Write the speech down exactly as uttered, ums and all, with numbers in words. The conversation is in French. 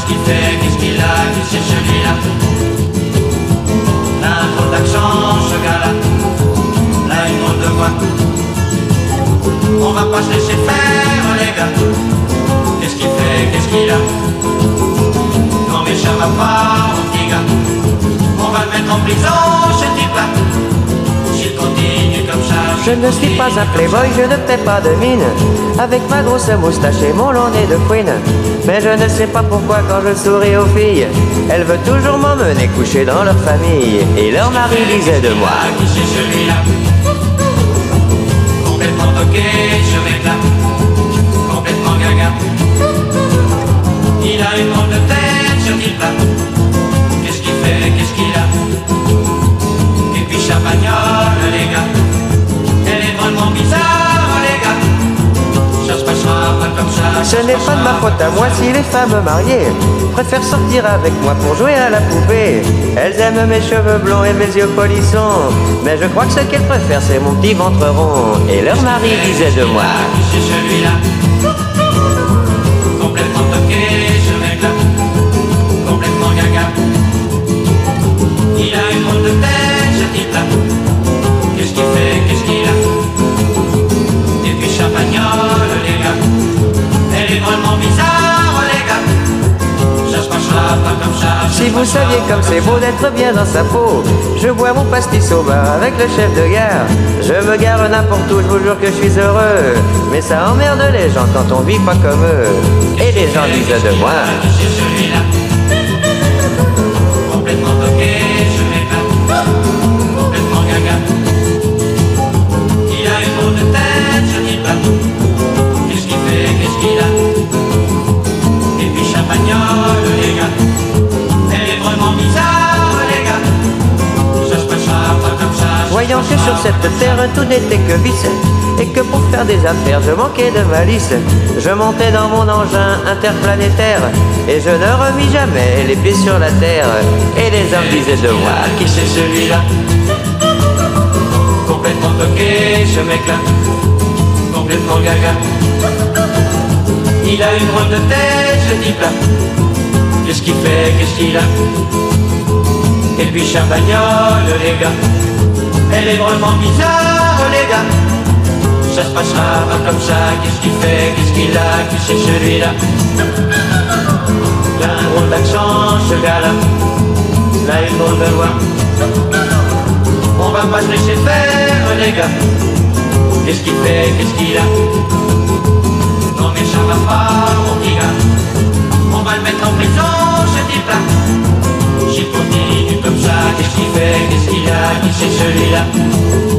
qu'est-ce qu'il fait, qu'est-ce qu'il a, qui c'est celui-là? Là, un drôle d'accent, ce gars-là. Là, une drôle de voix. On va pas se laisser faire, les gars. Qu'est-ce qu'il fait, qu'est-ce qu'il a? Non mais ça va pas, mon petit gars. On va le mettre en prison, ce type-là. S'il continue comme ça. Je ne suis pas un playboy, je ne fais pas de mine, avec ma grosse moustache et mon long nez de queen. Mais je ne sais pas pourquoi quand je souris aux filles, elles veulent toujours m'emmener coucher dans leur famille. Et leur mari disait de moi: qui c'est celui-là? Complètement toqué, ce mec-là. Complètement gaga. Il a une drôle de tête, ce type-là. Qu'est-ce qu'il fait, qu'est-ce qu'il a? Et puis sa bagnole, les gars. Elle est vraiment bizarre, les gars. Ça se passera pas comme ça. Ce n'est pas de ma faute à moi si les femmes mariées préfèrent sortir avec moi pour jouer à la poupée. Elles aiment mes cheveux blonds et mes yeux polissons, mais je crois que ce qu'elles préfèrent c'est mon petit ventre rond. Et leur mari disait de moi: qui c'est celui-là? Complètement toqué, ce mec-là. Complètement gaga. Il a une drôle de tête, ce type-là. Qu'est-ce qu'il fait, qu'est-ce qu'il a? Et puis sa bagnole, les gars. Elle est vraiment bizarre, les gars. Ça se passera pas comme ça. Si vous saviez comme c'est beau d'être bien dans sa peau. Je bois mon pastis au bar avec le chef de gare. Je me gare n'importe où, je vous jure que je suis heureux. Mais ça emmerde les gens quand on vit pas comme eux. Et les gens disent de moi: c'est celui-là. Complètement toqué, ce mec-là. Complètement gaga. Il a une drôle de tête, ce type-là. Qu'est-ce qu'il fait, qu'est-ce qu'il a? Et puis sa bagnole, les gars. Elle est vraiment bizarre, les gars. Ça se passera pas comme ça. Voyant que sur cette terre tout n'était que vice, et que pour faire des affaires je manquais de malice, je montais dans mon engin interplanétaire, et je ne remis jamais les pieds sur la terre. Et les hommes disaient de moi: qui c'est celui-là? Complètement toqué, ce mec-là. Complètement gaga. Il a une drôle de tête, ce type-là. Qu'est-ce qu'il fait, qu'est-ce qu'il a? Et puis sa bagnole, les gars. Elle est vraiment bizarre, les gars. Ça se passera pas comme ça. Qu'est-ce qu'il fait, qu'est-ce qu'il a? Qui c'est celui-là? Il a un drôle d'accent, ce gars-là. Là, une drôle de voix. On va pas se laisser faire, les gars. Qu'est-ce qu'il fait, qu'est-ce qu'il a? Non mais ça va pas, mon petit gars. On va le mettre en prison, ce type-là. S'il continue comme ça, qu'est-ce qu'il fait, qu'est-ce qu'il a? Qui c'est celui-là?